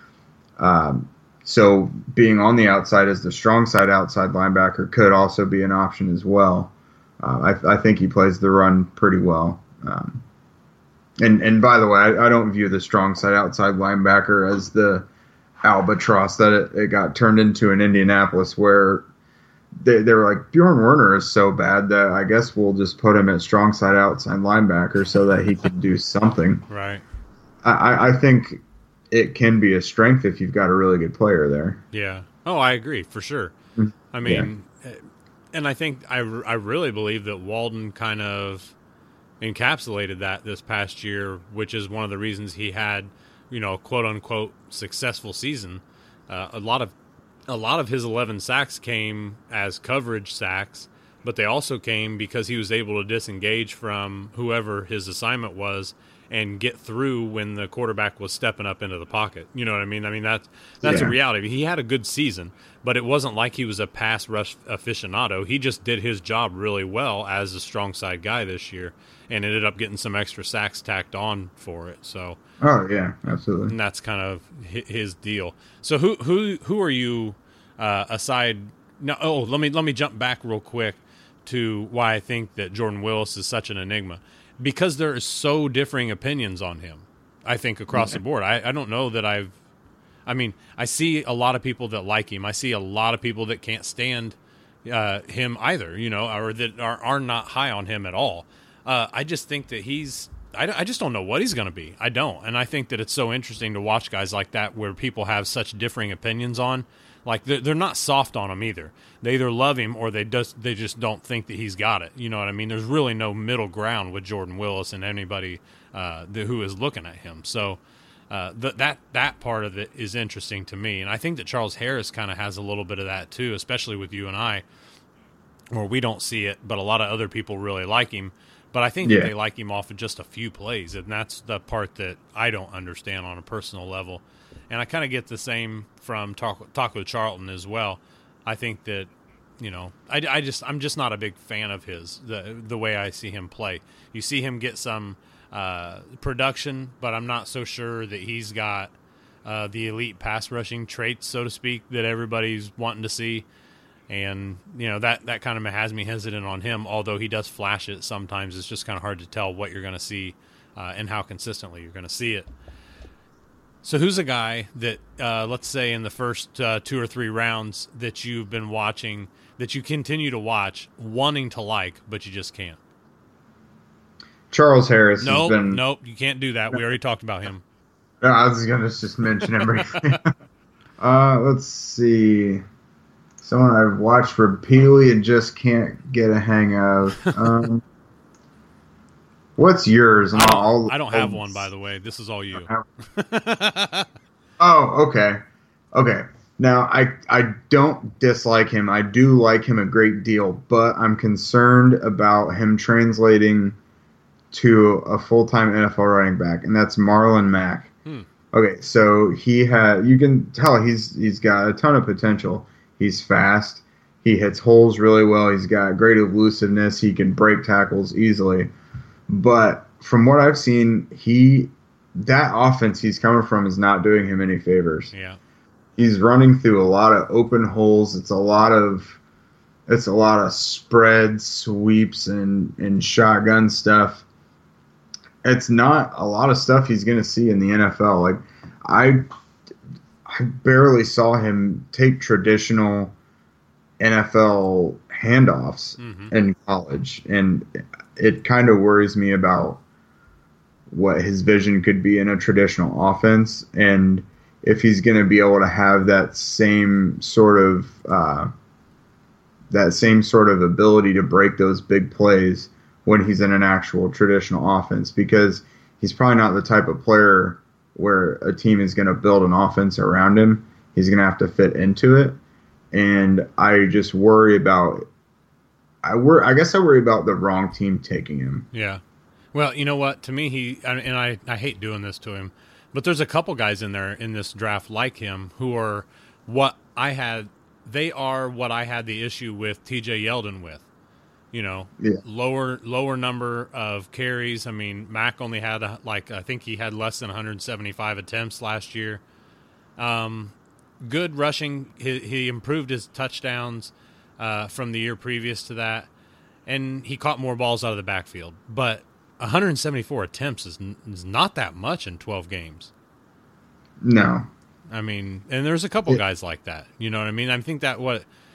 So being on the outside as the strong side outside linebacker could also be an option as well. I think he plays the run pretty well. And by the way, I don't view the strong side outside linebacker as the albatross that it got turned into in Indianapolis, where they were like, Bjorn Werner is so bad that I guess we'll just put him at strong side outside linebacker so that he can do something. Right. I think it can be a strength if you've got a really good player there. Yeah. Oh, I agree for sure. And I think I really believe that Walden kind of encapsulated that this past year, which is one of the reasons he had, quote unquote successful season. A lot of his 11 sacks came as coverage sacks, but they also came because he was able to disengage from whoever his assignment was and get through when the quarterback was stepping up into the pocket. You know what I mean? That's a reality. He had a good season, but it wasn't like he was a pass rush aficionado. He just did his job really well as a strong side guy this year and ended up getting some extra sacks tacked on for it. So, oh yeah, absolutely. And that's kind of his deal. So who are you aside now? Oh, let me jump back real quick to why I think that Jordan Willis is such an enigma. Because there are so differing opinions on him, I think, across the board. I don't know that I see a lot of people that like him. I see a lot of people that can't stand him either, or that are not high on him at all. I just think that I just don't know what he's going to be. I don't. And I think that it's so interesting to watch guys like that where people have such differing opinions on. Like, they're not soft on him either. They either love him or they just don't think that he's got it. You know what I mean? There's really no middle ground with Jordan Willis and anybody who is looking at him. So that part of it is interesting to me. And I think that Charles Harris kind of has a little bit of that too, especially with you and I, where we don't see it, but a lot of other people really like him. But I think that they like him off of just a few plays, and that's the part that I don't understand on a personal level. And I kind of get the same from Taco Charlton as well. I think that, I'm just not a big fan of his, the way I see him play. You see him get some production, but I'm not so sure that he's got the elite pass rushing traits, so to speak, that everybody's wanting to see. And, that kind of has me hesitant on him, although he does flash it sometimes. It's just kind of hard to tell what you're going to see and how consistently you're going to see it. So who's a guy that, let's say in the first 2 or 3 rounds that you've been watching, that you continue to watch, wanting to like, but you just can't? Charles Harris. Nope, you can't do that. We already talked about him. I was going to just mention him briefly. Let's see. Someone I've watched repeatedly and just can't get a hang of. What's yours? I don't have one, by the way. This is all you. Oh, okay. Okay. Now, I don't dislike him. I do like him a great deal, but I'm concerned about him translating to a full-time NFL running back, and that's Marlon Mack. Okay, so you can tell he's got a ton of potential. He's fast. He hits holes really well. He's got great elusiveness. He can break tackles easily. But from what I've seen, that offense he's coming from is not doing him any favors. Yeah. He's running through a lot of open holes. It's a lot of spreads, sweeps, and shotgun stuff. It's not a lot of stuff he's going to see in the NFL. Like I barely saw him take traditional NFL handoffs in college, and it kind of worries me about what his vision could be in a traditional offense, and if he's going to be able to have that same sort of ability to break those big plays when he's in an actual traditional offense, because he's probably not the type of player where a team is going to build an offense around him. He's going to have to fit into it, and I just worry about. I guess I worry about the wrong team taking him. Yeah. Well, you know what? To me, I hate doing this to him, but there's a couple guys in there in this draft like him who are what I had. They are what I had the issue with T.J. Yeldon with. You know, lower number of carries. I mean, Mack only had I think he had less than 175 attempts last year. Good rushing. He improved his touchdowns from the year previous to that, and he caught more balls out of the backfield. But 174 attempts is not that much in 12 games. No. I mean, and there's a couple guys like that. You know what I mean? I think that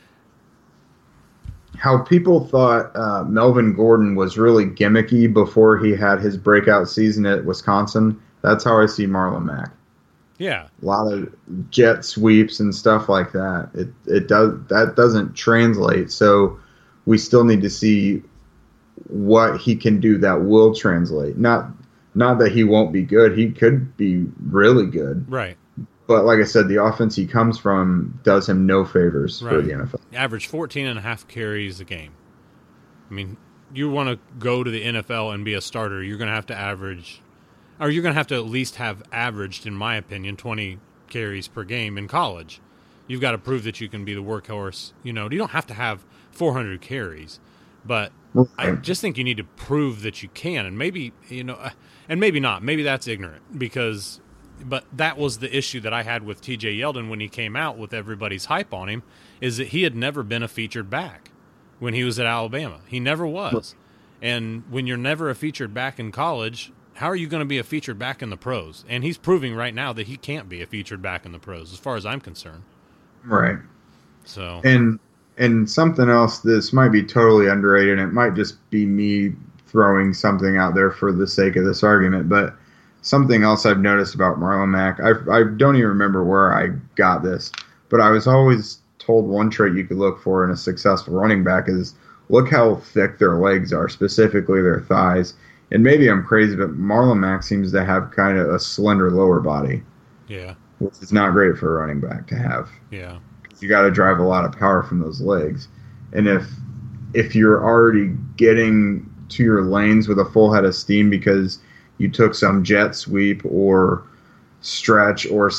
how people thought Melvin Gordon was really gimmicky before he had his breakout season at Wisconsin, that's how I see Marlon Mack. Yeah. A lot of jet sweeps and stuff like that. That doesn't translate, so we still need to see what he can do that will translate. Not that he won't be good. He could be really good. Right. But like I said, the offense he comes from does him no favors for the NFL. Average 14.5 carries a game. I mean, you want to go to the NFL and be a starter, you're going to have to average, or you're going to have to at least have averaged, in my opinion, 20 carries per game in college. You've got to prove that you can be the workhorse. You know, you don't have to have 400 carries, but I just think you need to prove that you can, and maybe, and maybe not. Maybe that's ignorant but that was the issue that I had with T.J. Yeldon when he came out with everybody's hype on him, is that he had never been a featured back when he was at Alabama. He never was. And when you're never a featured back in college, how are you going to be a featured back in the pros? And he's proving right now that he can't be a featured back in the pros, as far as I'm concerned. Right. So. And something else, this might be totally underrated, and it might just be me throwing something out there for the sake of this argument, but something else I've noticed about Marlon Mack, I don't even remember where I got this, but I was always told one trait you could look for in a successful running back is look how thick their legs are, specifically their thighs. And maybe I'm crazy, but Marlon Mack seems to have kind of a slender lower body. Yeah. Which is not great for a running back to have. Yeah. You got to drive a lot of power from those legs. And if you're already getting to your lanes with a full head of steam because you took some jet sweep or stretch or,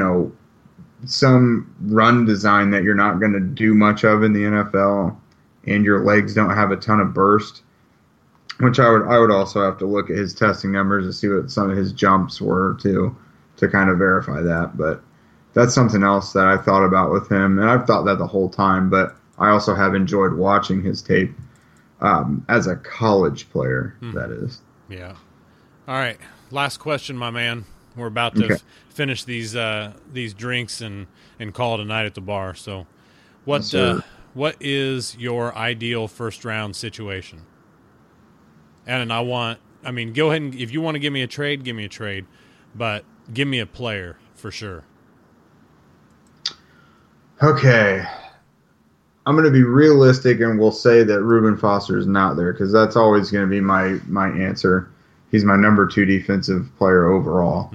some run design that you're not going to do much of in the NFL, and your legs don't have a ton of burst, which I would also have to look at his testing numbers to see what some of his jumps were to kind of verify that. But that's something else that I thought about with him, and I've thought that the whole time, but I also have enjoyed watching his tape as a college player, that is. Yeah. All right, last question, my man. We're about to finish these drinks and call it a night at the bar. So, what is your ideal first round situation? And go ahead and, if you want to give me a trade, give me a trade, but give me a player for sure. Okay, I'm going to be realistic and we'll say that Reuben Foster is not there because that's always going to be my answer. He's my number 2 defensive player overall.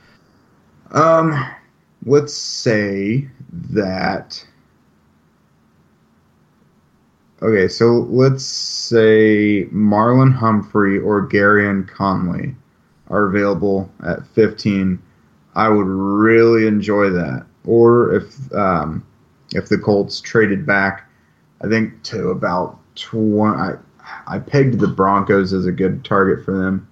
Let's say that. Okay, so let's say Marlon Humphrey or Garyon Conley are available at 15. I would really enjoy that. Or if the Colts traded back, I think to about 20. I pegged the Broncos as a good target for them.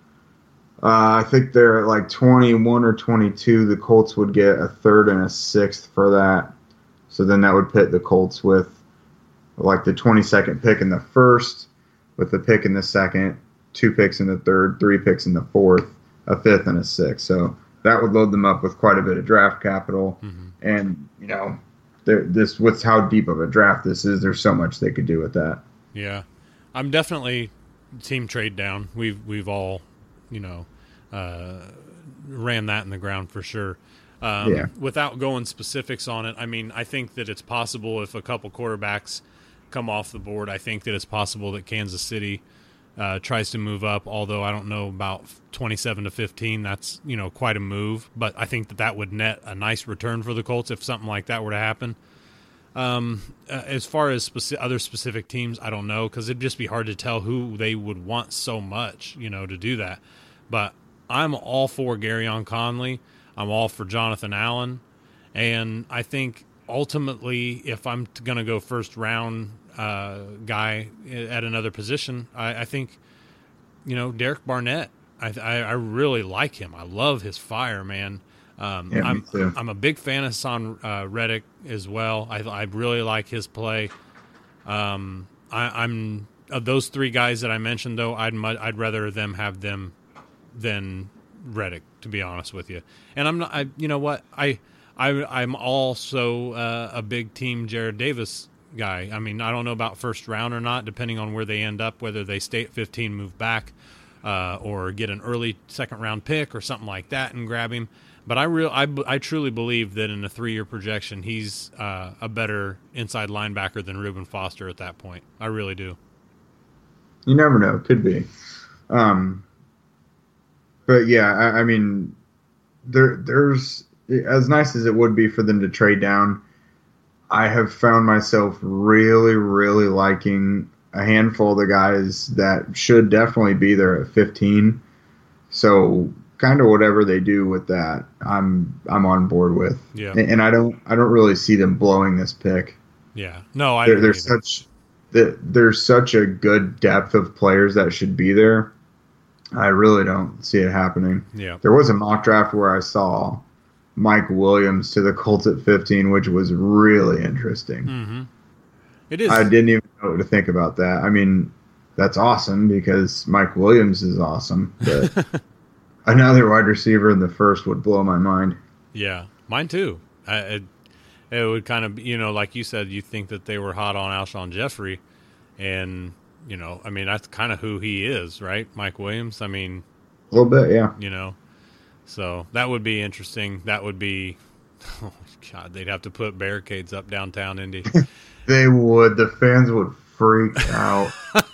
I think they're at like 21 or 22. The Colts would get a 3rd and a 6th for that. So then that would pit the Colts with like the 22nd pick in the 1st, with the pick in the 2nd, 2 picks in the 3rd, 3 picks in the 4th, a 5th and a 6th. So that would load them up with quite a bit of draft capital. And, you know, this with how deep of a draft this is, there's so much they could do with that. Yeah. I'm definitely team trade down. We've all, you know, ran that in the ground for sure. Without going specifics on it, I mean, I think that it's possible if a couple quarterbacks come off the board, I think that it's possible that Kansas City tries to move up, although I don't know about 27 to 15. That's, you know, quite a move, but I think that would net a nice return for the Colts if something like that were to happen. As far as other specific teams, I don't know, because it'd just be hard to tell who they would want so much, you know, to do that. But I'm all for Garyon Conley. I'm all for Jonathan Allen. And I think ultimately, if I'm going to go first round guy at another position, I think, you know, Derek Barnett. I really like him. I love his fire, man. Me too. I'm a big fan of Son Reddick as well. I really like his play. I'm of those 3 guys that I mentioned, though, I'd rather them have them than Reddick, to be honest with you. And I'm not. You know what? I'm also a big team Jared Davis guy. I mean, I don't know about first round or not, depending on where they end up, whether they stay at 15, move back, or get an early second round pick or something like that and grab him. But I truly believe that in a 3-year projection, he's a better inside linebacker than Reuben Foster at that point. I really do. You never know. Could be. But yeah, I mean, there's as nice as it would be for them to trade down, I have found myself really, really liking a handful of the guys that should definitely be there at 15. So kind of whatever they do with that, I'm on board with. Yeah. And I don't really see them blowing this pick. Yeah. No, there's such a good depth of players that should be there. I really don't see it happening. Yeah. There was a mock draft where I saw Mike Williams to the Colts at 15, which was really interesting. Mm-hmm. It is. I didn't even know what to think about that. I mean, that's awesome because Mike Williams is awesome, but another wide receiver in the first would blow my mind. Yeah, mine too. It would kind of, you know, like you said, you think that they were hot on Alshon Jeffrey, and, you know, I mean, that's kind of who he is, right? Mike Williams. I mean, a little bit, yeah. You know, so that would be interesting. That would be, oh God, they'd have to put barricades up downtown Indy. They would. The fans would freak out.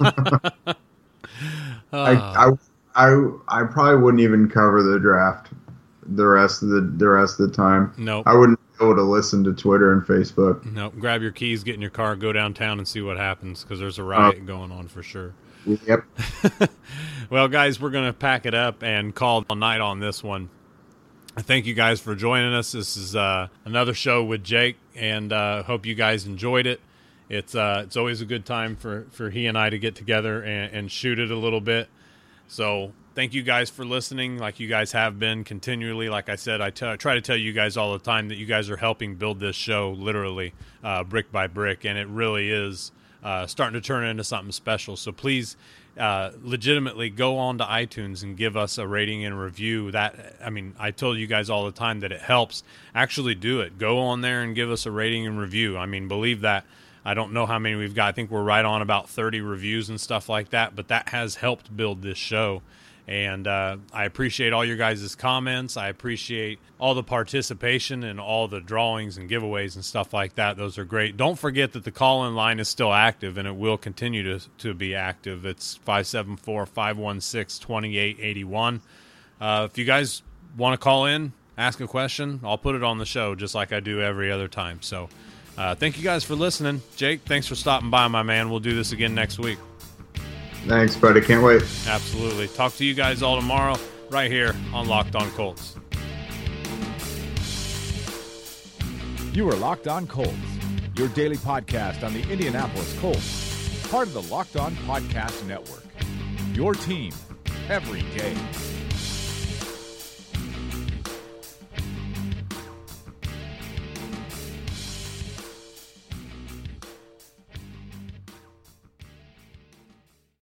I probably wouldn't even cover the draft the rest of the time. Nope. I wouldn't be able to listen to Twitter and Facebook. Nope. Grab your keys, get in your car, go downtown and see what happens because there's a riot going on for sure. Yep. Well, guys, we're going to pack it up and call a night on this one. Thank you guys for joining us. This is another show with Jake, and hope you guys enjoyed it. It's always a good time for he and I to get together and shoot it a little bit. So thank you guys for listening, like you guys have been continually. Like I said, I try to tell you guys all the time that you guys are helping build this show literally brick by brick, and it really is starting to turn into something special. So please legitimately go on to iTunes and give us a rating and review. That, I mean, I told you guys all the time that it helps. Actually do it. Go on there and give us a rating and review. I mean, believe that. I don't know how many we've got. I think we're right on about 30 reviews and stuff like that, but that has helped build this show. And I appreciate all your guys' comments. I appreciate all the participation and all the drawings and giveaways and stuff like that. Those are great. Don't forget that the call-in line is still active, and it will continue to be active. It's 574-516-2881. If you guys want to call in, ask a question, I'll put it on the show just like I do every other time. So thank you guys for listening. Jake, thanks for stopping by, my man. We'll do this again next week. Thanks, buddy. Can't wait. Absolutely. Talk to you guys all tomorrow right here on Locked On Colts. You are Locked On Colts, your daily podcast on the Indianapolis Colts, part of the Locked On Podcast Network. Your team every day.